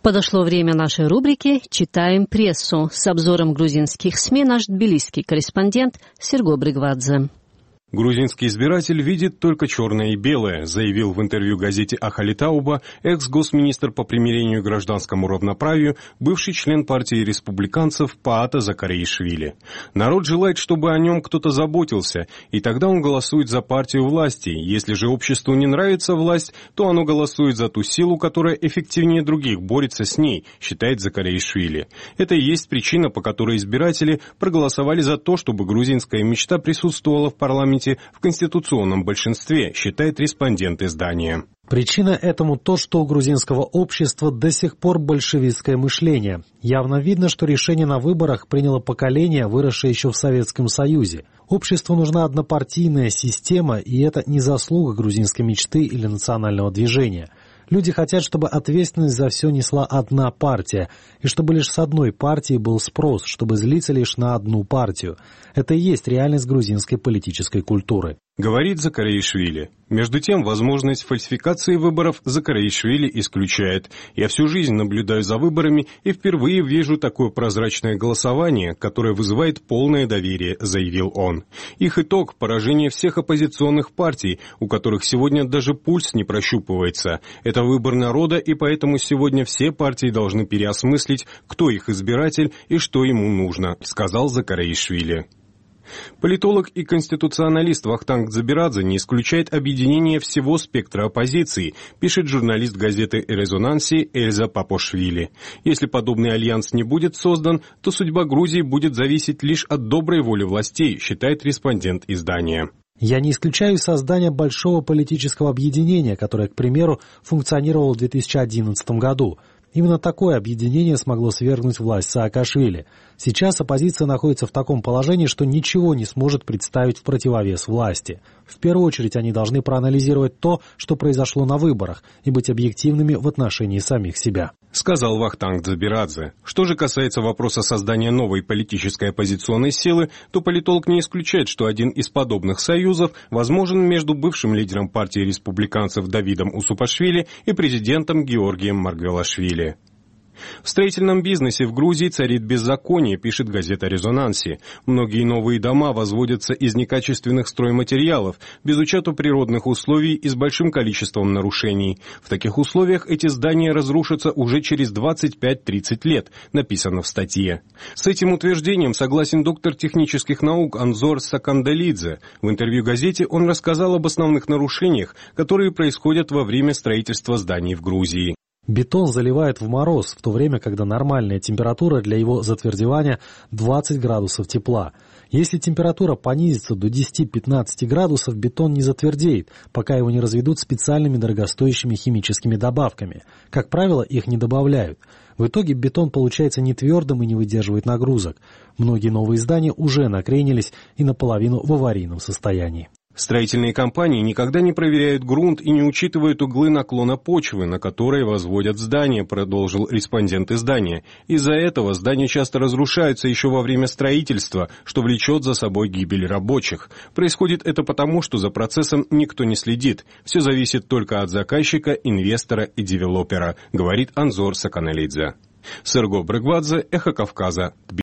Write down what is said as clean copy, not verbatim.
Подошло время нашей рубрики «Читаем прессу». С обзором грузинских СМИ наш тбилисский корреспондент Серго Брыгвадзе. Грузинский избиратель видит только черное и белое, заявил в интервью газете «Ахалитауба» экс-госминистр по примирению и гражданскому равноправию, бывший член партии республиканцев Паата Закариишвили. Народ желает, чтобы о нем кто-то заботился, и тогда он голосует за партию власти. Если же обществу не нравится власть, то оно голосует за ту силу, которая эффективнее других борется с ней, считает Закариишвили. Это и есть причина, по которой избиратели проголосовали за то, чтобы грузинская мечта присутствовала в парламенте в конституционном большинстве, считает респондент издания. Причина этому то, что у грузинского общества до сих пор большевистское мышление. Явно видно, что решение на выборах приняло поколение, выросшее еще в Советском Союзе. Обществу нужна однопартийная система, и это не заслуга грузинской мечты или национального движения. Люди хотят, чтобы ответственность за все несла одна партия, и чтобы лишь с одной партии был спрос, чтобы злиться лишь на одну партию. Это и есть реальность грузинской политической культуры. Говорит Закариишвили. Между тем, возможность фальсификации выборов Закариишвили исключает. Я всю жизнь наблюдаю за выборами и впервые вижу такое прозрачное голосование, которое вызывает полное доверие, заявил он. Их итог – поражение всех оппозиционных партий, у которых сегодня даже пульс не прощупывается. Это выбор народа, и поэтому сегодня все партии должны переосмыслить, кто их избиратель и что ему нужно, сказал Закариишвили. Политолог и конституционалист Вахтанг Дзабирадзе не исключает объединение всего спектра оппозиции, пишет журналист газеты «Резонанси» Эльза Папошвили. Если подобный альянс не будет создан, то судьба Грузии будет зависеть лишь от доброй воли властей, считает респондент издания. Я не исключаю создание большого политического объединения, которое, к примеру, функционировало в 2011 году. Именно такое объединение смогло свергнуть власть Саакашвили. Сейчас оппозиция находится в таком положении, что ничего не сможет представить в противовес власти. В первую очередь они должны проанализировать то, что произошло на выборах, и быть объективными в отношении самих себя. Сказал Вахтанг Дзабирадзе. Что же касается вопроса создания новой политической оппозиционной силы, то политолог не исключает, что один из подобных союзов возможен между бывшим лидером партии республиканцев Давидом Усупашвили и президентом Георгием Маргвелашвили. В строительном бизнесе в Грузии царит беззаконие, пишет газета «Резонанси». Многие новые дома возводятся из некачественных стройматериалов, без учета природных условий и с большим количеством нарушений. В таких условиях эти здания разрушатся уже через 25-30 лет, написано в статье. С этим утверждением согласен доктор технических наук Анзор Сакандалидзе. В интервью газете он рассказал об основных нарушениях, которые происходят во время строительства зданий в Грузии. Бетон заливают в мороз, в то время, когда нормальная температура для его затвердевания 20 градусов тепла. Если температура понизится до 10-15 градусов, бетон не затвердеет, пока его не разведут специальными дорогостоящими химическими добавками. Как правило, их не добавляют. В итоге бетон получается не твердым и не выдерживает нагрузок. Многие новые здания уже накренились и наполовину в аварийном состоянии. Строительные компании никогда не проверяют грунт и не учитывают углы наклона почвы, на которые возводят здания, продолжил респондент издания. Из-за этого здания часто разрушаются еще во время строительства, что влечет за собой гибель рабочих. Происходит это потому, что за процессом никто не следит. Все зависит только от заказчика, инвестора и девелопера, говорит Анзор Саканалидзе. Серго Брыгвадзе, Эхо Кавказа.